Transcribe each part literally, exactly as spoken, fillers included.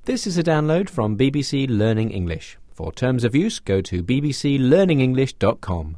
This is a download from B B C Learning English. For terms of use, go to b b c learning english dot com.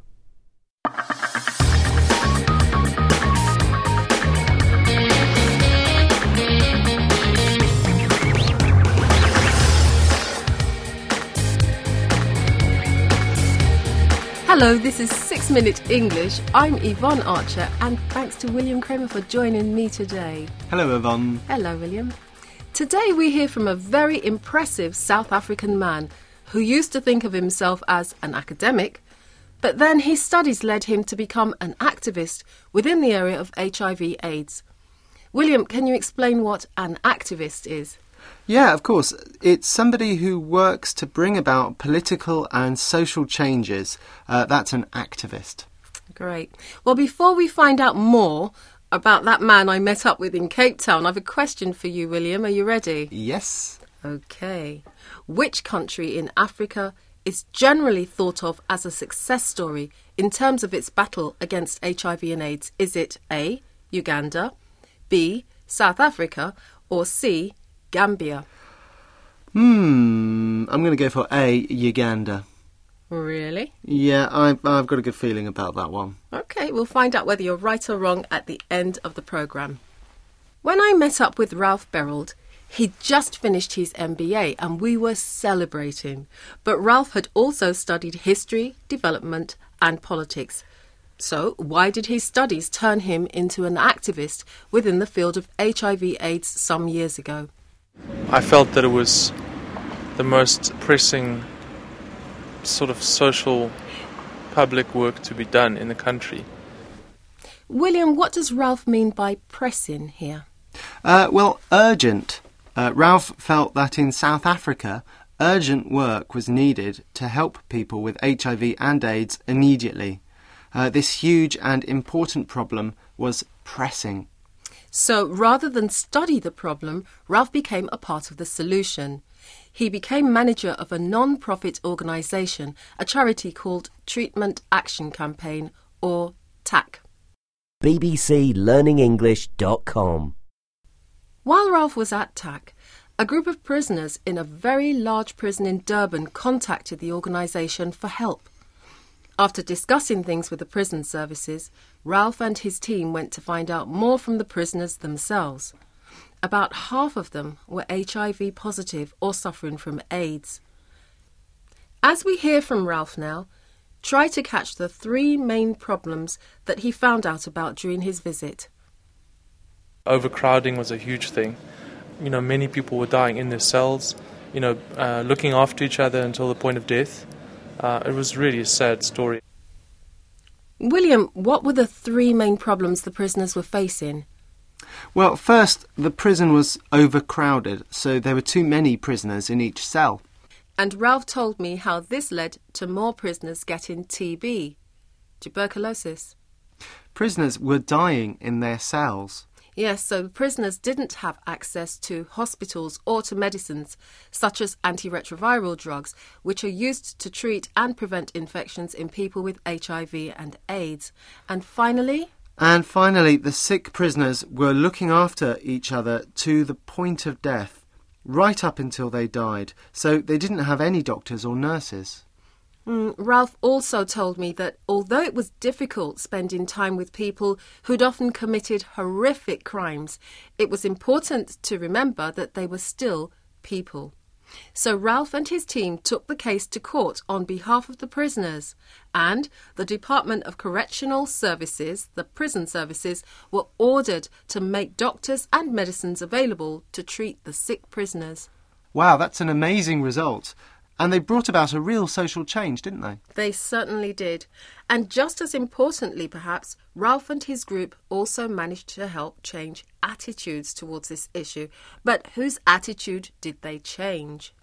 Hello, this is Six Minute English. I'm Yvonne Archer, and thanks to William Kramer for joining me today. Hello, Yvonne. Hello, William. Today we hear from a very impressive South African man who used to think of himself as an academic, but then his studies led him to become an activist within the area of H I V AIDS. William, can you explain what an activist is? Yeah, of course. It's somebody who works to bring about political and social changes. Uh, that's an activist. Great. Well, before we find out more about that man I met up with in Cape Town, I have a question for you, William. Are you ready? Yes. OK. Which country in Africa is generally thought of as a success story in terms of its battle against H I V and AIDS? Is it A, Uganda, B, South Africa, or C, Gambia? Hmm, I'm going to go for A, Uganda. Really? Yeah, I, I've got a good feeling about that one. OK, we'll find out whether you're right or wrong at the end of the programme. When I met up with Ralph Berrold, he'd just finished his M B A and we were celebrating. But Ralph had also studied history, development and politics. So why did his studies turn him into an activist within the field of H I V AIDS some years ago? I felt that it was the most pressing sort of social public work to be done in the country. William, what does Ralph mean by pressing here? Uh, well, urgent. Uh, Ralph felt that in South Africa, urgent work was needed to help people with H I V and AIDS immediately. Uh, this huge and important problem was pressing. So rather than study the problem, Ralph became a part of the solution. He became manager of a non-profit organisation, a charity called Treatment Action Campaign, or T A C. b b c learning english dot com. While Ralph was at T A C, a group of prisoners in a very large prison in Durban contacted the organisation for help. After discussing things with the prison services, Ralph and his team went to find out more from the prisoners themselves. About half of them were H I V positive or suffering from AIDS. As we hear from Ralph now, try to catch the three main problems that he found out about during his visit. Overcrowding was a huge thing. You know, many people were dying in their cells, you know, uh, looking after each other until the point of death. Uh, it was really a sad story. William, what were the three main problems the prisoners were facing? Well, first, the prison was overcrowded, so there were too many prisoners in each cell. And Ralph told me how this led to more prisoners getting T B, tuberculosis. Prisoners were dying in their cells. Yes, so prisoners didn't have access to hospitals or to medicines, such as antiretroviral drugs, which are used to treat and prevent infections in people with H I V and AIDS. And finally... And finally, the sick prisoners were looking after each other to the point of death, right up until they died, so they didn't have any doctors or nurses. Mm, Ralph also told me that although it was difficult spending time with people who'd often committed horrific crimes, it was important to remember that they were still people. So Ralph and his team took the case to court on behalf of the prisoners, and the Department of Correctional Services, the prison services, were ordered to make doctors and medicines available to treat the sick prisoners. Wow, that's an amazing result. And they brought about a real social change, didn't they? They certainly did. And just as importantly, perhaps, Ralph and his group also managed to help change attitudes towards this issue. But whose attitude did they change?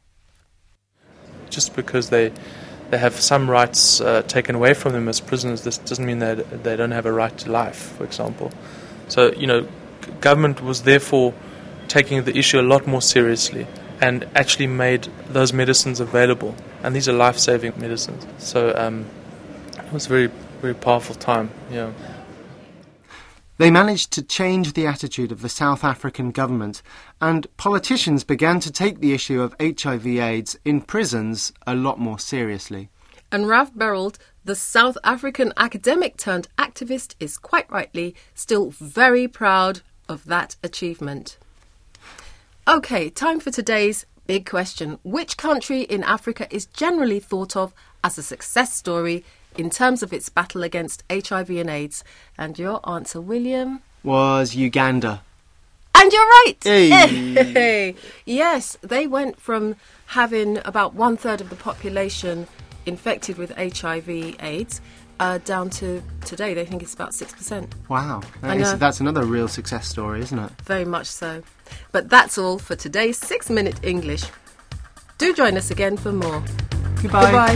Just because they they have some rights uh, taken away from them as prisoners, this doesn't mean that they don't have a right to life, for example. So, you know, government was therefore taking the issue a lot more seriously and actually made those medicines available. And these are life-saving medicines. So um, it was a very, very powerful time, yeah. They managed to change the attitude of the South African government, and politicians began to take the issue of H I V AIDS in prisons a lot more seriously. And Ralph Berrold, the South African academic turned activist, is quite rightly still very proud of that achievement. OK, time for today's big question. Which country in Africa is generally thought of as a success story in terms of its battle against H I V and AIDS? And your answer, William? Was Uganda. And you're right! Hey. Yes, they went from having about one third of the population infected with H I V AIDS uh, down to today, they think it's about six percent. Wow, that I is, know. that's another real success story, isn't it? Very much so. But that's all for today's Six Minute English. Do join us again for more. Goodbye. Goodbye.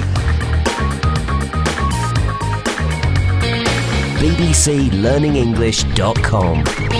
B B C Learning English dot com